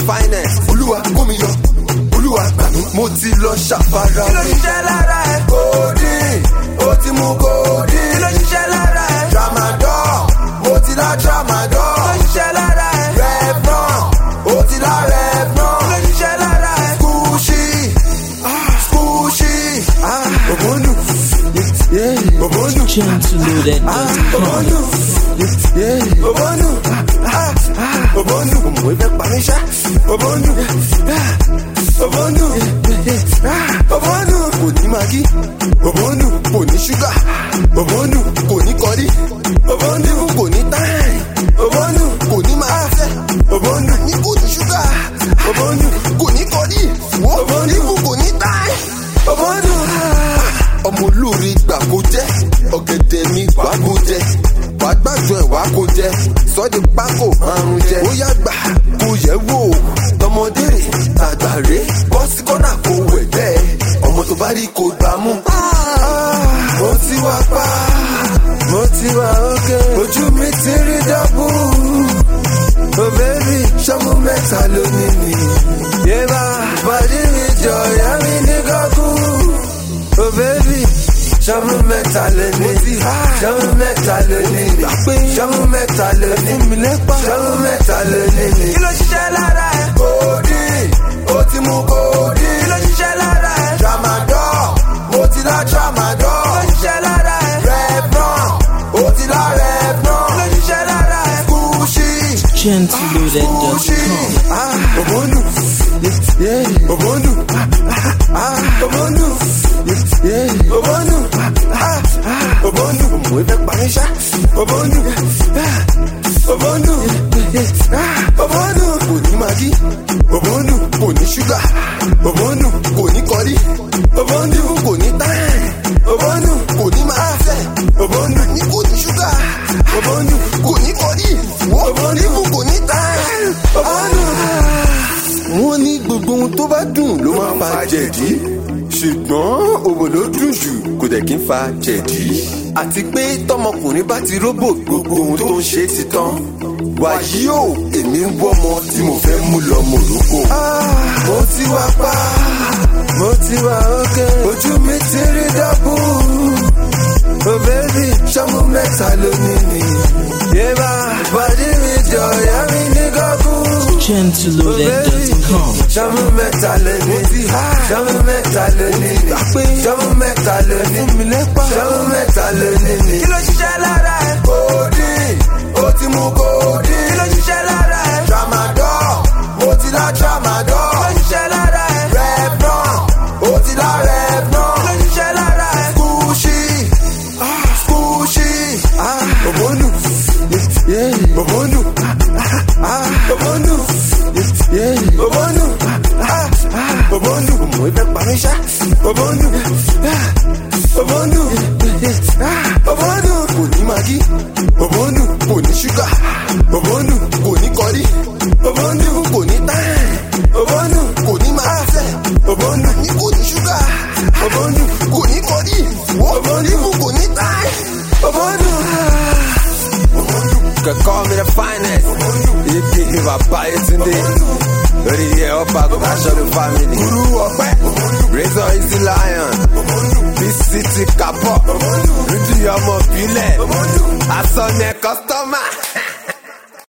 finest. Olúwa kó mi yọ, Olúwa gbà mí. Mo ti lọ ṣàfara. Kí ló ṣiṣẹ́ lára ẹ̀? Codeine, ó ti mú codeine. Kí ló ṣiṣẹ́ lára ẹ̀? Tramadol, mo ti lá tramadol. Kí ló ṣiṣẹ́ lára ẹ̀? Revlon, ó ti lá Revlon. Kí ló ṣiṣẹ́ lára ẹ̀? Squishy, Squishy, Obonu, Obonu, Obonu, Obonu, Obonu, mo fẹ́ parí ṣá. Obonu, Obonu, Obonu, kò ní magi. Obonu, kò ní ṣúgà. Obonu, kò ní kọrí. Obonu, kò ní táì. Obonu, kò ní máa fẹ́. Obonu, ní kò ní ṣúgà. Obonu, kò ní kọrí. Obonu, kò ní táì. Obonu, ọmọ olórí gbà kó jẹ́. Ọ̀gẹ̀dẹ̀ mi gbà kó jẹ́. Wàá gbàjọ ẹ̀ wá kó jẹ́. Sọ́ọ́dì pákó àrùn jẹ́. Ó yá gbà kó yẹ wò. Tọmọdé rè tàgbà rè. Bọ́sì kọ́nà kó wẹ̀ bẹ́ẹ̀. Ọmọ tó bá rí kó gbà mú. Mo ti wá pa, mo ti wá òkè. Ojú mi ti rí dábù. Oh baby, ṣọ́mú mẹ́ta lónìí ni. Yéba, bàdí mi jọ ìyá mi ní gọ́gù. Oh baby, ṣọ́mú mẹ́ta lónìí. Ṣọ́mú mẹ́ta lónìí. Ṣọ́mú mẹ́ta lónìí. Ṣọ́mú mẹ́ta lónìí. Kí ló ṣiṣẹ́ lára ẹ̀? Codeine, ó ti mú codeine. Kí ló ṣiṣẹ́ lára ẹ̀? Tramadol, mo ti lá tramadol. Kí ló ṣiṣẹ́ lára ẹ̀? Revlon, ó ti lá Revlon. Kí ló ṣiṣẹ́ lára ẹ̀? Squishy, Squishy, Obonu, Obonu, Obonu, Obonu, Obonu, mo fẹ́ parí ṣá. Obonu, Obonu, Obonu, kò ní magi. Obonu, kò ní ṣúgà. Obonu, kò ní kọrí. Obonu, kò ní táì. Obonu, kò ní máa fẹ́. Obonu, ní kò ní ṣúgà. Obonu, kò ní kọrí. Obonu, kò ní táì. Obonu. Wọ́n ní gbogbo ohun tó bá dùn ló máa ń fa jẹ̀dí. Ṣùgbọ́n òbò ló dùn jù kò dẹ̀ kí ń fa jẹ̀dí. Àti pé tọmọkùnrin bá ti róbò gbogbo ohun tó ń ṣe ti tán. Wàyí o, èmi ń wọ́mọ tí mo fẹ́ mú lọ Morocco. Mo ti wá pa, mo ti wá òkè. Ojú mi ti rí dábù. Oh baby, ṣọ́mú mẹ́ta lónìí ni. Yéba, bàdí mi jọ ìyá mi ní gọ́gù. Gentleloaded.com. Ṣọ́mú mẹ́ta lónìí. Ṣọ́mú mẹ́ta lónìí. Ṣọ́mú mẹ́ta lónìí. Ṣọ́mú mẹ́ta lónìí. Kí ló ṣiṣẹ́ lára ẹ̀? Codeine, ó ti mú codeine. Kí ló ṣiṣẹ́ lára ẹ̀? Tramadol, mo ti lá tramadol. Kí ló ṣiṣẹ́ lára ẹ̀? Revlon, ó ti lá Revlon. Kí ló ṣiṣẹ́ lára ẹ̀? Squishy, Squishy, Obonu, Obonu, Obonu, Obonu, Obonu, mo fẹ́ parí ṣá. Obonu, Obonu, Obonu, kò ní magi. Obonu, kò ní ṣúgà. Obonu, kò ní kọrí. Obonu, kò ní táì. Obonu, kò ní máa fẹ́. Obonu, ní kò ní ṣúgà. Obonu, kò ní kọrí. Obonu, kò ní táì. Obonu. You can call me the finest. You can give a buy today. Ready here up, I go back to the family. Guru up, Razor is the lion. This city kapot. Ready your mobile. I saw the customer.